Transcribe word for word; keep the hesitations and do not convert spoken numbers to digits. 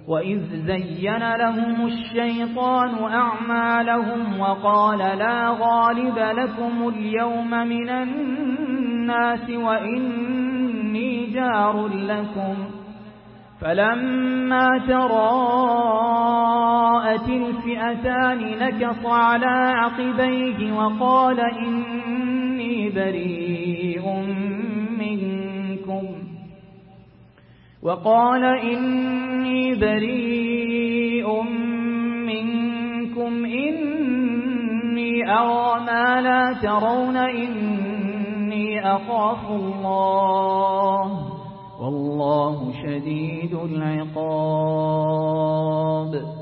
وإذ زين لهم الشيطان أعمالهم وقال لا غالب لكم اليوم من الناس وإني جار لكم فلما تراءت الفئتان نكص على عقبيه وقال إني بريء منكم وقال إني بريء منكم إني أرى ما لا ترون إني أخاف الله والله شديد العقاب.